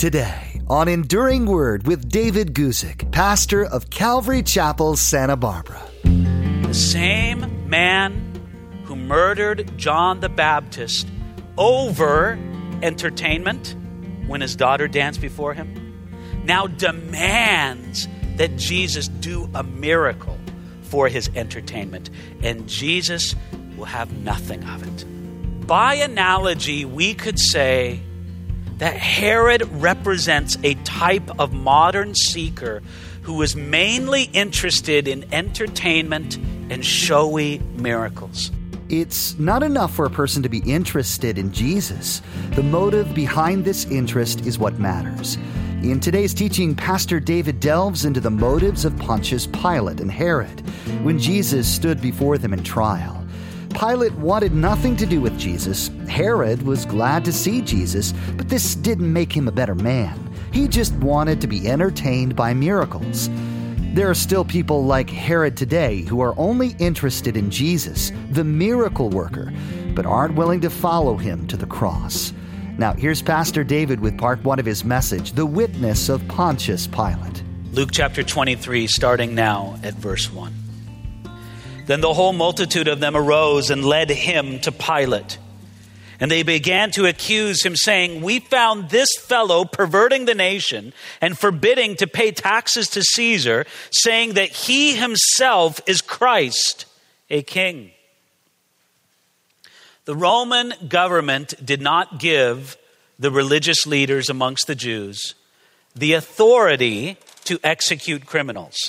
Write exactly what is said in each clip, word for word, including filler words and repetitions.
Today on Enduring Word with David Guzik, pastor of Calvary Chapel, Santa Barbara. The same man who murdered John the Baptist over entertainment when his daughter danced before him now demands that Jesus do a miracle for his entertainment, and Jesus will have nothing of it. By analogy, we could say that Herod represents a type of modern seeker who is mainly interested in entertainment and showy miracles. It's not enough for a person to be interested in Jesus. The motive behind this interest is what matters. In today's teaching, Pastor David delves into the motives of Pontius Pilate and Herod when Jesus stood before them in trial. Pilate wanted nothing to do with Jesus. Herod was glad to see Jesus, but this didn't make him a better man. He just wanted to be entertained by miracles. There are still people like Herod today who are only interested in Jesus, the miracle worker, but aren't willing to follow him to the cross. Now, here's Pastor David with part one of his message, The Witness of Pontius Pilate. Luke chapter twenty-three, starting now at verse one. Then the whole multitude of them arose and led him to Pilate. And they began to accuse him, saying, "We found this fellow perverting the nation and forbidding to pay taxes to Caesar, saying that he himself is Christ, a king." The Roman government did not give the religious leaders amongst the Jews the authority to execute criminals.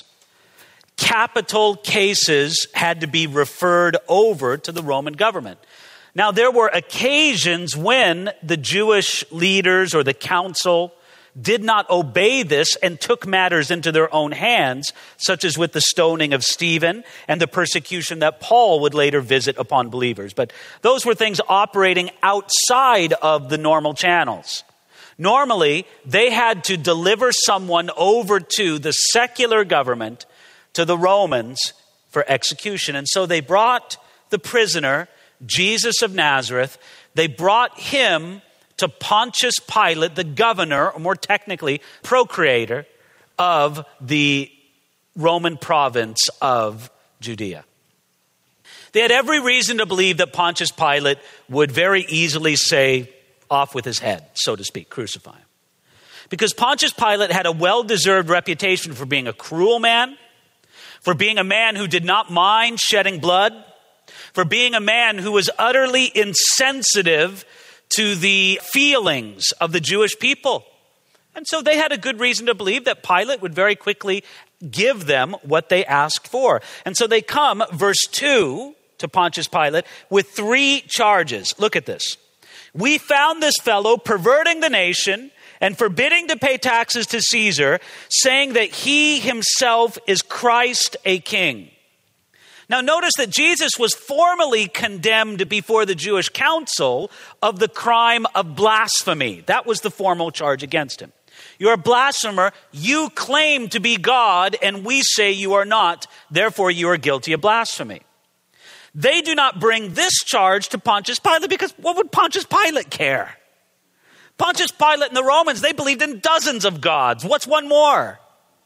Capital cases had to be referred over to the Roman government. Now, there were occasions when the Jewish leaders or the council did not obey this and took matters into their own hands, such as with the stoning of Stephen and the persecution that Paul would later visit upon believers. But those were things operating outside of the normal channels. Normally, they had to deliver someone over to the secular government, to the Romans, for execution. And so they brought the prisoner, Jesus of Nazareth, they brought him to Pontius Pilate, the governor, or more technically, procurator of the Roman province of Judea. They had every reason to believe that Pontius Pilate would very easily say, "Off with his head," so to speak, crucify him. Because Pontius Pilate had a well-deserved reputation for being a cruel man, for being a man who did not mind shedding blood, for being a man who was utterly insensitive to the feelings of the Jewish people. And so they had a good reason to believe that Pilate would very quickly give them what they asked for. And so they come, verse two, to Pontius Pilate with three charges. Look at this. "We found this fellow perverting the nation and forbidding to pay taxes to Caesar, saying that he himself is Christ, a king." Now notice that Jesus was formally condemned before the Jewish council of the crime of blasphemy. That was the formal charge against him. "You're a blasphemer. You claim to be God, and we say you are not. Therefore, you are guilty of blasphemy." They do not bring this charge to Pontius Pilate because what would Pontius Pilate care? Pontius Pilate and the Romans, they believed in dozens of gods. What's one more?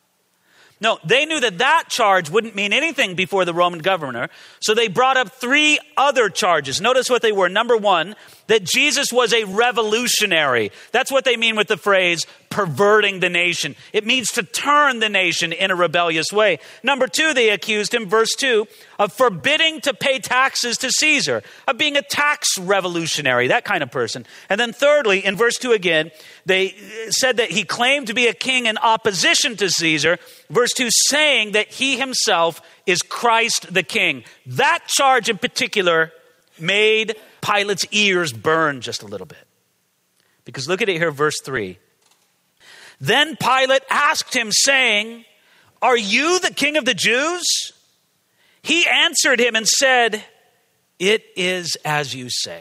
No, they knew that that charge wouldn't mean anything before the Roman governor, so they brought up three other charges. Notice what they were. Number one, that Jesus was a revolutionary. That's what they mean with the phrase perverting the nation. It means to turn the nation in a rebellious way. Number two, they accused him, verse two, of forbidding to pay taxes to Caesar, of being a tax revolutionary, that kind of person. And then thirdly, in verse two again, they said that he claimed to be a king in opposition to Caesar. Verse two, saying that he himself is Christ the king. That charge in particular made Pilate's ears burn just a little bit. Because look at it here, verse three. "Then Pilate asked him, saying, 'Are you the king of the Jews?' He answered him and said, 'It is as you say.'"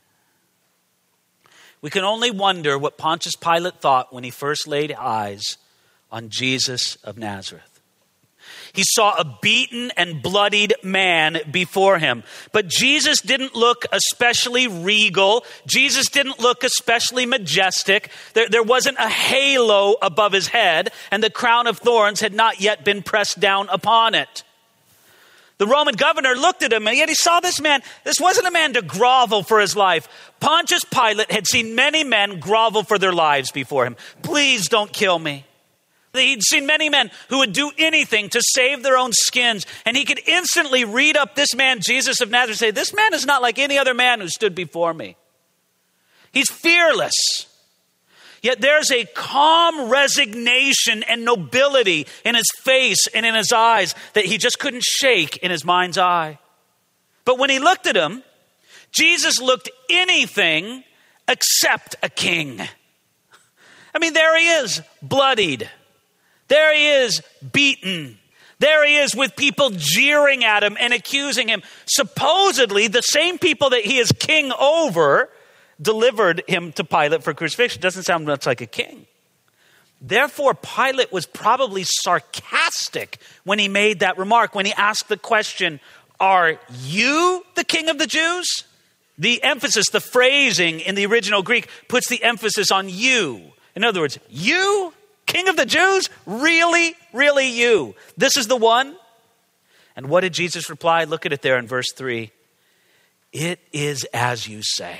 We can only wonder what Pontius Pilate thought when he first laid eyes on Jesus of Nazareth. He saw a beaten and bloodied man before him. But Jesus didn't look especially regal. Jesus didn't look especially majestic. There, there wasn't a halo above his head, and the crown of thorns had not yet been pressed down upon it. The Roman governor looked at him, and yet he saw this man. This wasn't a man to grovel for his life. Pontius Pilate had seen many men grovel for their lives before him. Please don't kill me. He'd seen many men who would do anything to save their own skins. And he could instantly read up this man, Jesus of Nazareth, and say, this man is not like any other man who stood before me. He's fearless. Yet there's a calm resignation and nobility in his face and in his eyes that he just couldn't shake in his mind's eye. But when he looked at him, Jesus looked anything except a king. I mean, there he is, bloodied. There he is, beaten. There he is with people jeering at him and accusing him. Supposedly, the same people that he is king over delivered him to Pilate for crucifixion. Doesn't sound much like a king. Therefore, Pilate was probably sarcastic when he made that remark, when he asked the question, are you the king of the Jews? The emphasis, the phrasing in the original Greek puts the emphasis on you. In other words, you, king of the Jews? Really, really you? This is the one? And what did Jesus reply? Look at it there in verse three. It is as you say.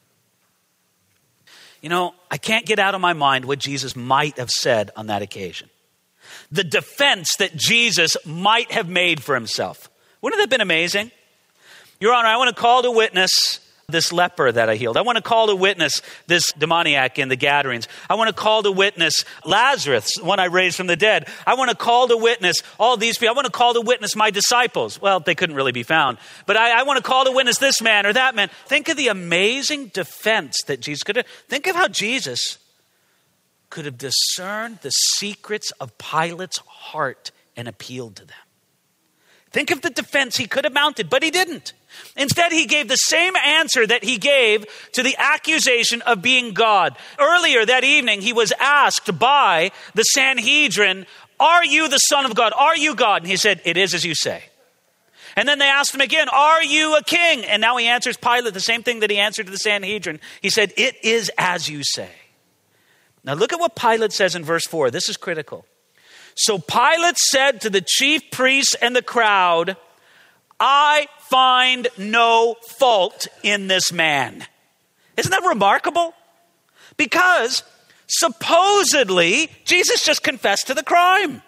You know, I can't get out of my mind what Jesus might have said on that occasion. The defense that Jesus might have made for himself. Wouldn't that have been amazing? Your Honor, I want to call to witness this leper that I healed. I want to call to witness this demoniac in the Gadarenes. I want to call to witness Lazarus, the one I raised from the dead. I want to call to witness all these people. I want to call to witness my disciples. Well, they couldn't really be found. But I, I want to call to witness this man or that man. Think of the amazing defense that Jesus could have. Think of how Jesus could have discerned the secrets of Pilate's heart and appealed to them. Think of the defense he could have mounted, but he didn't. Instead, he gave the same answer that he gave to the accusation of being God. Earlier that evening, he was asked by the Sanhedrin, are you the Son of God? Are you God? And he said, it is as you say. And then they asked him again, are you a king? And now he answers Pilate the same thing that he answered to the Sanhedrin. He said, it is as you say. Now look at what Pilate says in verse four. This is critical. So Pilate said to the chief priests and the crowd, I find no fault in this man. Isn't that remarkable? Because supposedly Jesus just confessed to the crime.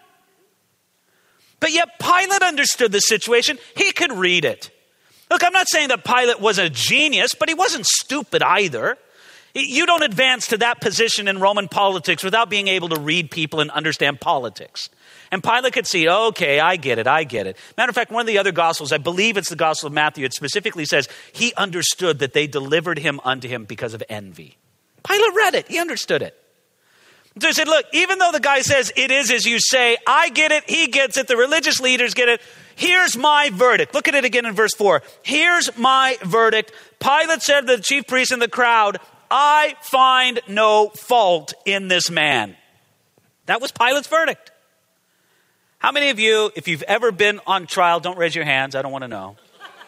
But yet Pilate understood the situation. He could read it. Look, I'm not saying that Pilate was a genius, but he wasn't stupid either. You don't advance to that position in Roman politics without being able to read people and understand politics. And Pilate could see, okay, I get it, I get it. Matter of fact, one of the other Gospels, I believe it's the Gospel of Matthew, it specifically says he understood that they delivered him unto him because of envy. Pilate read it, he understood it. So he said, look, even though the guy says it is as you say, I get it, he gets it, the religious leaders get it. Here's my verdict. Look at it again in verse four. Here's my verdict. Pilate said to the chief priests and the crowd, I find no fault in this man. That was Pilate's verdict. How many of you, if you've ever been on trial, don't raise your hands, I don't want to know.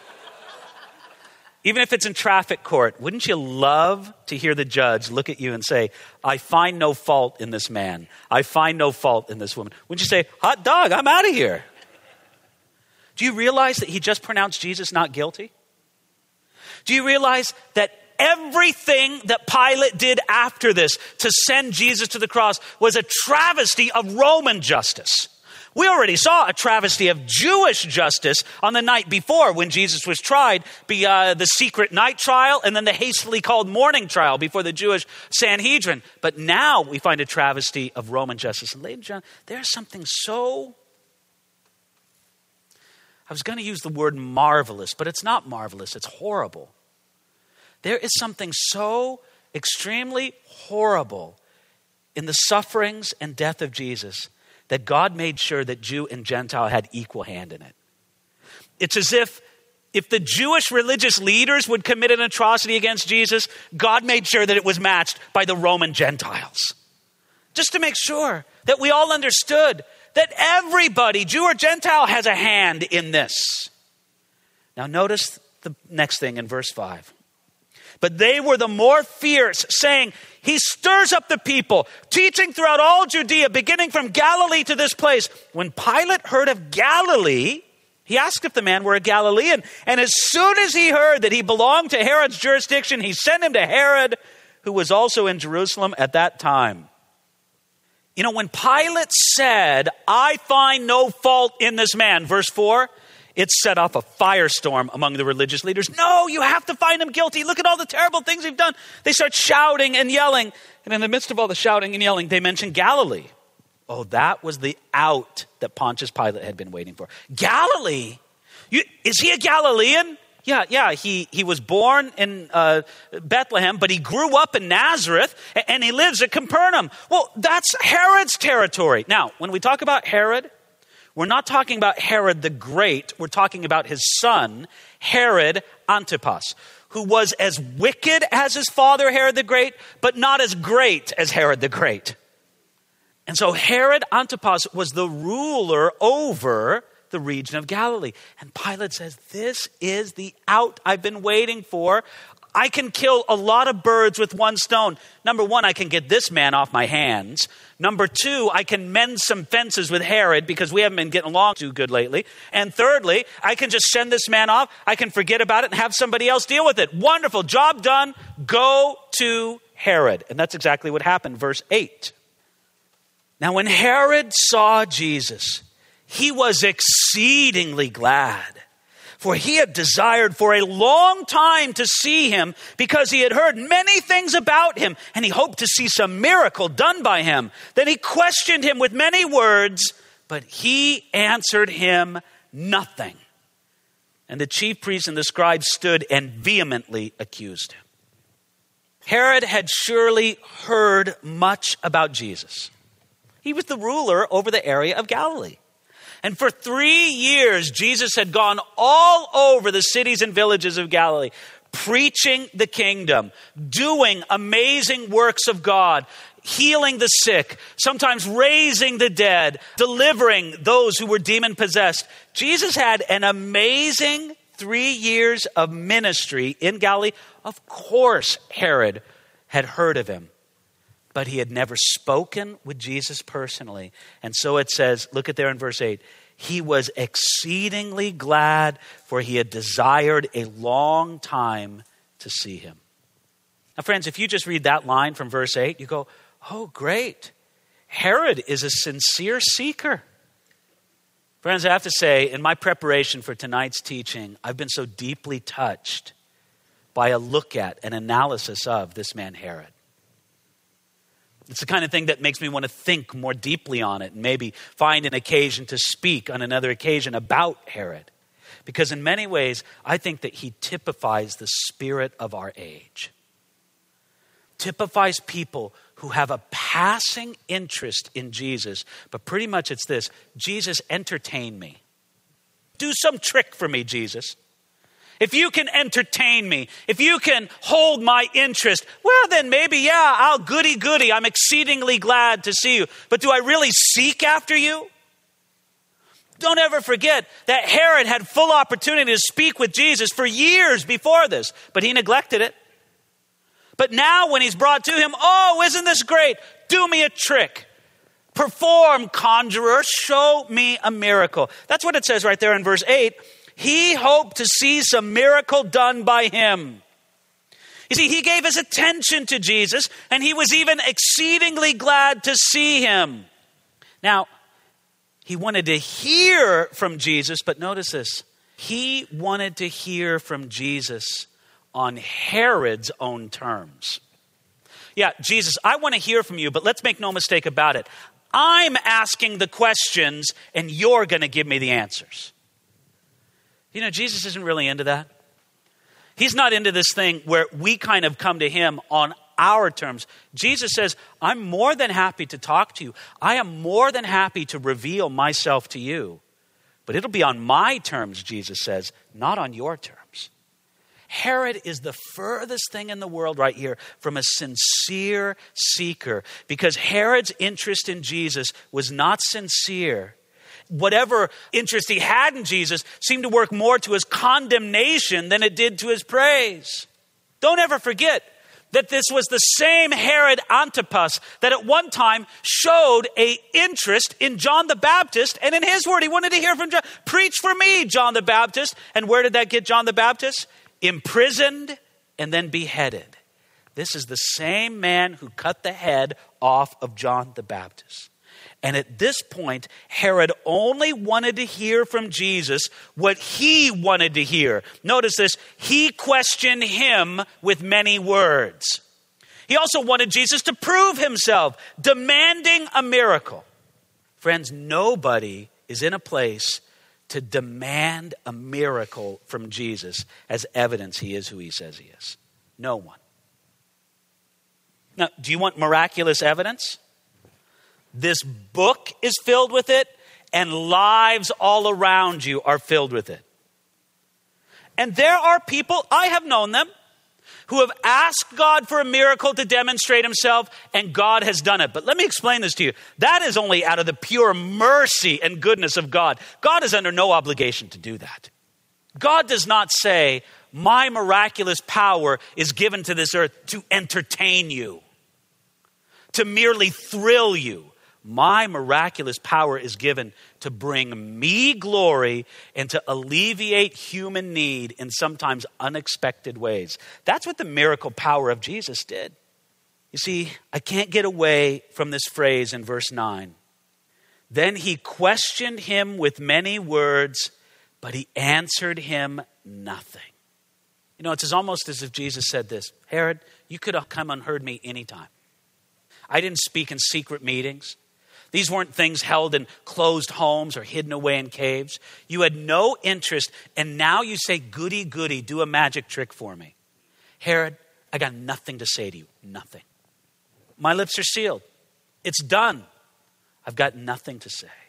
Even if it's in traffic court, wouldn't you love to hear the judge look at you and say, I find no fault in this man. I find no fault in this woman. Wouldn't you say, hot dog, I'm out of here. Do you realize that he just pronounced Jesus not guilty? Do you realize that everything that Pilate did after this to send Jesus to the cross was a travesty of Roman justice? We already saw a travesty of Jewish justice on the night before when Jesus was tried, be uh, the secret night trial and then the hastily called morning trial before the Jewish Sanhedrin. But now we find a travesty of Roman justice. And ladies and gentlemen, there's something so, I was going to use the word marvelous, but it's not marvelous, it's horrible. There is something so extremely horrible in the sufferings and death of Jesus that God made sure that Jew and Gentile had equal hand in it. It's as if if the Jewish religious leaders would commit an atrocity against Jesus, God made sure that it was matched by the Roman Gentiles. Just to make sure that we all understood that everybody, Jew or Gentile, has a hand in this. Now notice the next thing in verse five. But they were the more fierce, saying, he stirs up the people, teaching throughout all Judea, beginning from Galilee to this place. When Pilate heard of Galilee, he asked if the man were a Galilean. And as soon as he heard that he belonged to Herod's jurisdiction, he sent him to Herod, who was also in Jerusalem at that time. You know, when Pilate said, I find no fault in this man, verse four, it set off a firestorm among the religious leaders. No, you have to find him guilty. Look at all the terrible things he's done. They start shouting and yelling. And in the midst of all the shouting and yelling, they mention Galilee. Oh, that was the out that Pontius Pilate had been waiting for. Galilee? You, is he a Galilean? Yeah, yeah, he, he was born in uh, Bethlehem, but he grew up in Nazareth, and he lives at Capernaum. Well, that's Herod's territory. Now, when we talk about Herod, we're not talking about Herod the Great. We're talking about his son, Herod Antipas, who was as wicked as his father, Herod the Great, but not as great as Herod the Great. And so Herod Antipas was the ruler over the region of Galilee. And Pilate says, this is the out I've been waiting for. I can kill a lot of birds with one stone. Number one, I can get this man off my hands. Number two, I can mend some fences with Herod because we haven't been getting along too good lately. And thirdly, I can just send this man off. I can forget about it and have somebody else deal with it. Wonderful, job done. Go to Herod. And that's exactly what happened. Verse eight. Now when Herod saw Jesus, he was exceedingly glad, for he had desired for a long time to see him because he had heard many things about him, and he hoped to see some miracle done by him. Then he questioned him with many words, but he answered him nothing. And the chief priests and the scribes stood and vehemently accused him. Herod had surely heard much about Jesus. He was the ruler over the area of Galilee. And for three years, Jesus had gone all over the cities and villages of Galilee, preaching the kingdom, doing amazing works of God, healing the sick, sometimes raising the dead, delivering those who were demon-possessed. Jesus had an amazing three years of ministry in Galilee. Of course, Herod had heard of him, but he had never spoken with Jesus personally. And so it says, look at there in verse eight, he was exceedingly glad, for he had desired a long time to see him. Now, friends, if you just read that line from verse eight, you go, oh, great. Herod is a sincere seeker. Friends, I have to say, in my preparation for tonight's teaching, I've been so deeply touched by a look at, an analysis of this man Herod. It's the kind of thing that makes me want to think more deeply on it and maybe find an occasion to speak on another occasion about Herod. Because in many ways, I think that he typifies the spirit of our age. Typifies people who have a passing interest in Jesus, but pretty much it's this: Jesus, entertain me. Do some trick for me, Jesus. If you can entertain me, if you can hold my interest, well, then maybe, yeah, I'll goody goody. I'm exceedingly glad to see you. But do I really seek after you? Don't ever forget that Herod had full opportunity to speak with Jesus for years before this, but he neglected it. But now when he's brought to him, oh, isn't this great? Do me a trick. Perform, conjurer, show me a miracle. That's what it says right there in verse eight. He hoped to see some miracle done by him. You see, he gave his attention to Jesus, and he was even exceedingly glad to see him. Now, he wanted to hear from Jesus, but notice this. He wanted to hear from Jesus on Herod's own terms. Yeah, Jesus, I want to hear from you, but let's make no mistake about it. I'm asking the questions, and you're going to give me the answers. You know, Jesus isn't really into that. He's not into this thing where we kind of come to him on our terms. Jesus says, I'm more than happy to talk to you. I am more than happy to reveal myself to you. But it'll be on my terms, Jesus says, not on your terms. Herod is the furthest thing in the world right here from a sincere seeker, because Herod's interest in Jesus was not sincere. Whatever interest he had in Jesus seemed to work more to his condemnation than it did to his praise. Don't ever forget that this was the same Herod Antipas that at one time showed a interest in John the Baptist, and in his word, he wanted to hear from John. Preach for me, John the Baptist. And where did that get John the Baptist? Imprisoned and then beheaded. This is the same man who cut the head off of John the Baptist. And at this point, Herod only wanted to hear from Jesus what he wanted to hear. Notice this, he questioned him with many words. He also wanted Jesus to prove himself, demanding a miracle. Friends, nobody is in a place to demand a miracle from Jesus as evidence he is who he says he is. No one. Now, do you want miraculous evidence? This book is filled with it, and lives all around you are filled with it. And there are people, I have known them, who have asked God for a miracle to demonstrate himself, and God has done it. But let me explain this to you. That is only out of the pure mercy and goodness of God. God is under no obligation to do that. God does not say, my miraculous power is given to this earth to entertain you, to merely thrill you. My miraculous power is given to bring me glory and to alleviate human need in sometimes unexpected ways. That's what the miracle power of Jesus did. You see, I can't get away from this phrase in verse nine. Then he questioned him with many words, but he answered him nothing. You know, it's almost as if Jesus said this, Herod, you could have come and heard me anytime. I didn't speak in secret meetings. These weren't things held in closed homes or hidden away in caves. You had no interest, and now you say, goody, goody, do a magic trick for me. Herod, I got nothing to say to you, nothing. My lips are sealed. It's done. I've got nothing to say.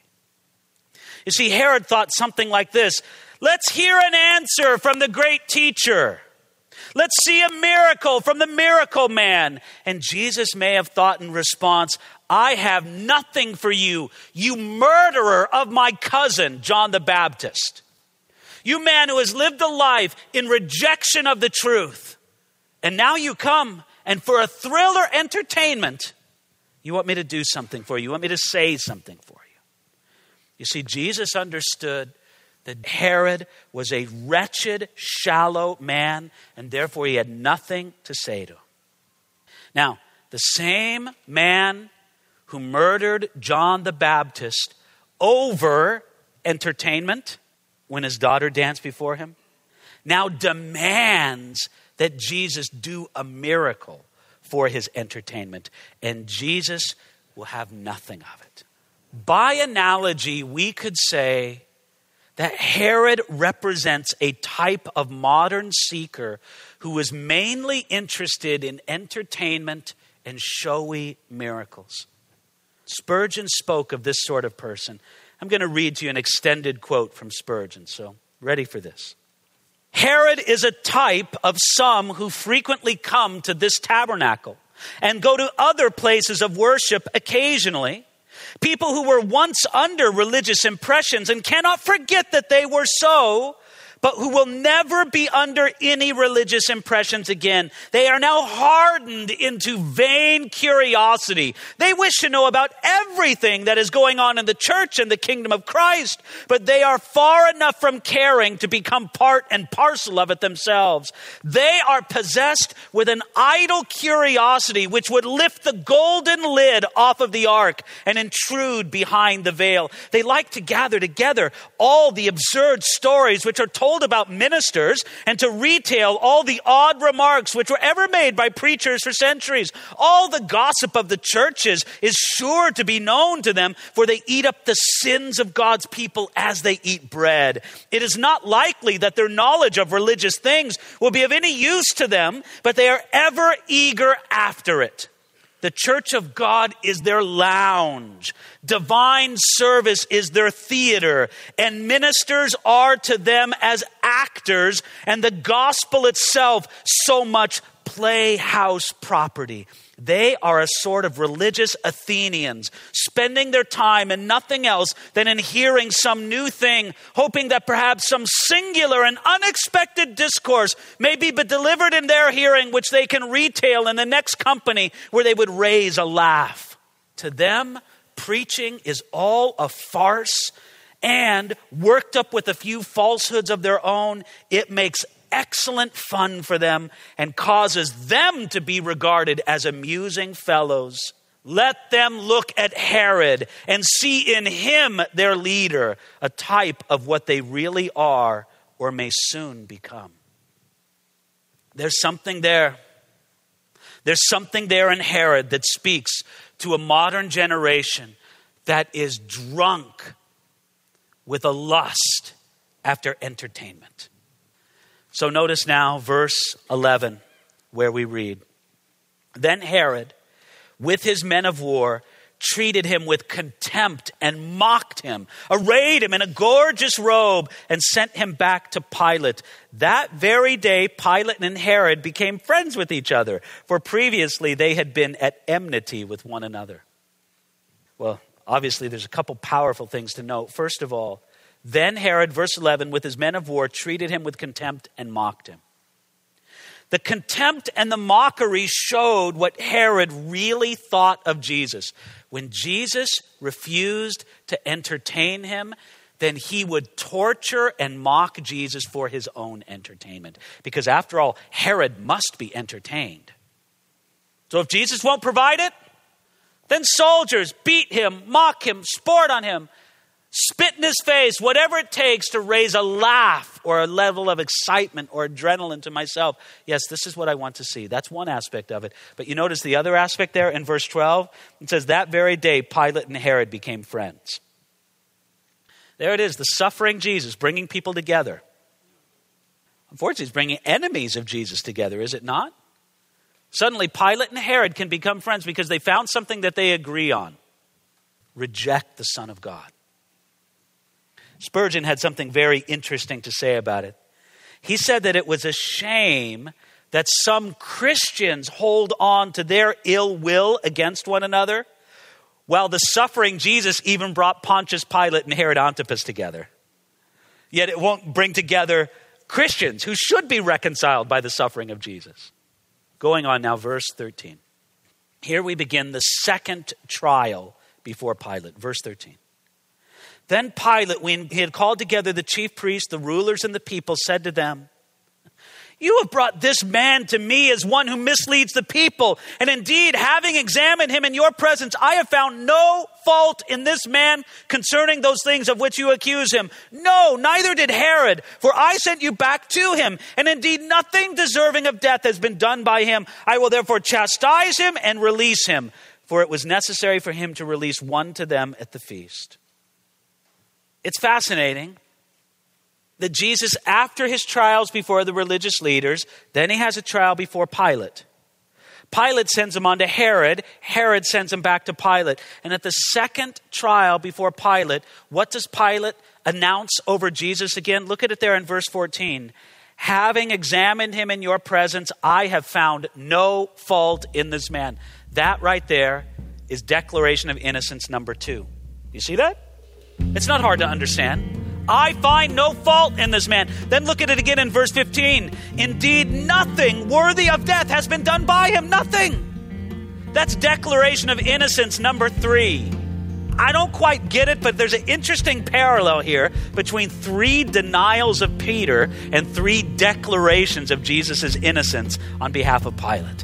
You see, Herod thought something like this. Let's hear an answer from the great teacher. Let's see a miracle from the miracle man. And Jesus may have thought in response, I have nothing for you, you murderer of my cousin, John the Baptist. You man who has lived a life in rejection of the truth. And now you come, and for a thrill or entertainment, you want me to do something for you. You want me to say something for you. You see, Jesus understood that Herod was a wretched, shallow man, and therefore he had nothing to say to him. Now, the same man who murdered John the Baptist over entertainment when his daughter danced before him, now demands that Jesus do a miracle for his entertainment, and Jesus will have nothing of it. By analogy, we could say that Herod represents a type of modern seeker who is mainly interested in entertainment and showy miracles. Spurgeon spoke of this sort of person. I'm going to read to you an extended quote from Spurgeon, so ready for this. Herod is a type of some who frequently come to this tabernacle and go to other places of worship occasionally. People who were once under religious impressions and cannot forget that they were so, but who will never be under any religious impressions again. They are now hardened into vain curiosity. They wish to know about everything that is going on in the church and the kingdom of Christ, but they are far enough from caring to become part and parcel of it themselves. They are possessed with an idle curiosity which would lift the golden lid off of the ark and intrude behind the veil. They like to gather together all the absurd stories which are told about ministers and to retail all the odd remarks which were ever made by preachers for centuries. All the gossip of the churches is sure to be known to them, for they eat up the sins of God's people as they eat bread. It is not likely that their knowledge of religious things will be of any use to them, but they are ever eager after it. The church of God is their lounge. Divine service is their theater. And ministers are to them as actors, and the gospel itself so much playhouse property. They are a sort of religious Athenians, spending their time in nothing else than in hearing some new thing, hoping that perhaps some singular and unexpected discourse may be delivered in their hearing, which they can retail in the next company where they would raise a laugh. To them, preaching is all a farce, and worked up with a few falsehoods of their own, it makes excellent fun for them and causes them to be regarded as amusing fellows. Let them look at Herod and see in him their leader, a type of what they really are or may soon become. There's something there. There's something there in Herod that speaks to a modern generation that is drunk with a lust after entertainment. So notice now verse eleven, where we read, "Then Herod, with his men of war, treated him with contempt and mocked him, arrayed him in a gorgeous robe, and sent him back to Pilate. That very day, Pilate and Herod became friends with each other, for previously they had been at enmity with one another." Well, obviously there's a couple powerful things to note. First of all, then Herod, verse eleven, with his men of war, treated him with contempt and mocked him. The contempt and the mockery showed what Herod really thought of Jesus. When Jesus refused to entertain him, then he would torture and mock Jesus for his own entertainment. Because after all, Herod must be entertained. So if Jesus won't provide it, then soldiers beat him, mock him, sport on him, spit in his face, whatever it takes to raise a laugh or a level of excitement or adrenaline to myself. Yes, this is what I want to see. That's one aspect of it. But you notice the other aspect there in verse twelve? It says, that very day, Pilate and Herod became friends. There it is, the suffering Jesus bringing people together. Unfortunately, he's bringing enemies of Jesus together, is it not? Suddenly, Pilate and Herod can become friends because they found something that they agree on. Reject the Son of God. Spurgeon had something very interesting to say about it. He said that it was a shame that some Christians hold on to their ill will against one another, while the suffering Jesus even brought Pontius Pilate and Herod Antipas together. Yet it won't bring together Christians who should be reconciled by the suffering of Jesus. Going on now, verse thirteen. Here we begin the second trial before Pilate. Verse thirteen. Then Pilate, when he had called together the chief priests, the rulers, and the people, said to them, "You have brought this man to me as one who misleads the people. And indeed, having examined him in your presence, I have found no fault in this man concerning those things of which you accuse him. No, neither did Herod, for I sent you back to him. And indeed, nothing deserving of death has been done by him. I will therefore chastise him and release him. For it was necessary for him to release one to them at the feast." It's fascinating that Jesus, after his trials before the religious leaders, then he has a trial before Pilate. Pilate sends him on to Herod. Herod sends him back to Pilate. And at the second trial before Pilate, what does Pilate announce over Jesus again? Look at it there in verse fourteen. "Having examined him in your presence, I have found no fault in this man." That right there is declaration of innocence number two. You see that? It's not hard to understand. I find no fault in this man. Then look at it again in verse fifteen. "Indeed, nothing worthy of death has been done by him." Nothing. That's declaration of innocence number three. I don't quite get it, but there's an interesting parallel here between three denials of Peter and three declarations of Jesus' innocence on behalf of Pilate.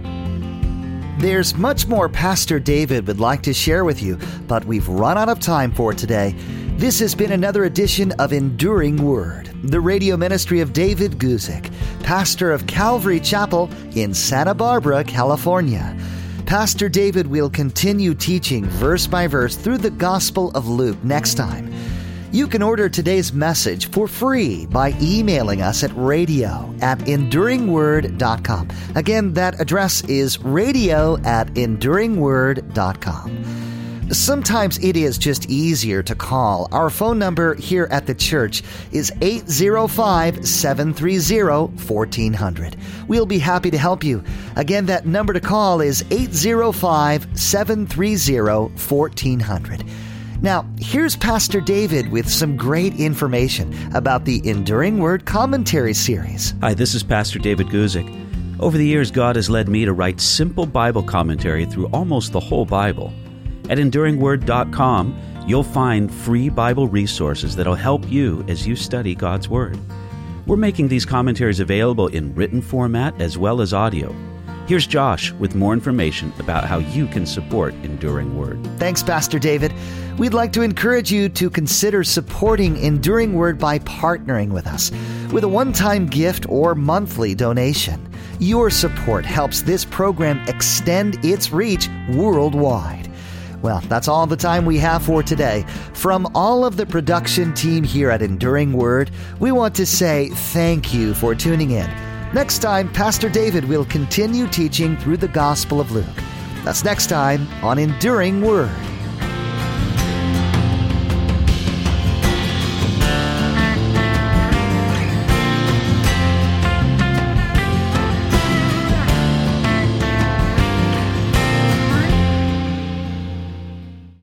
There's much more Pastor David would like to share with you, but we've run out of time for today. This has been another edition of Enduring Word, the radio ministry of David Guzik, pastor of Calvary Chapel in Santa Barbara, California. Pastor David will continue teaching verse by verse through the Gospel of Luke next time. You can order today's message for free by emailing us at radio at enduring word dot com. Again, that address is radio at enduring word dot com. Sometimes it is just easier to call. Our phone number here at the church is eight zero five, seven three zero, one four zero zero. We'll be happy to help you. Again, that number to call is eight zero five, seven three zero, one four zero zero. Now, here's Pastor David with some great information about the Enduring Word Commentary Series. Hi, this is Pastor David Guzik. Over the years, God has led me to write simple Bible commentary through almost the whole Bible. At enduring word dot com, you'll find free Bible resources that'll help you as you study God's Word. We're making these commentaries available in written format as well as audio. Here's Josh with more information about how you can support Enduring Word. Thanks, Pastor David. We'd like to encourage you to consider supporting Enduring Word by partnering with us with a one-time gift or monthly donation. Your support helps this program extend its reach worldwide. Well, that's all the time we have for today. From all of the production team here at Enduring Word, we want to say thank you for tuning in. Next time, Pastor David will continue teaching through the Gospel of Luke. That's next time on Enduring Word.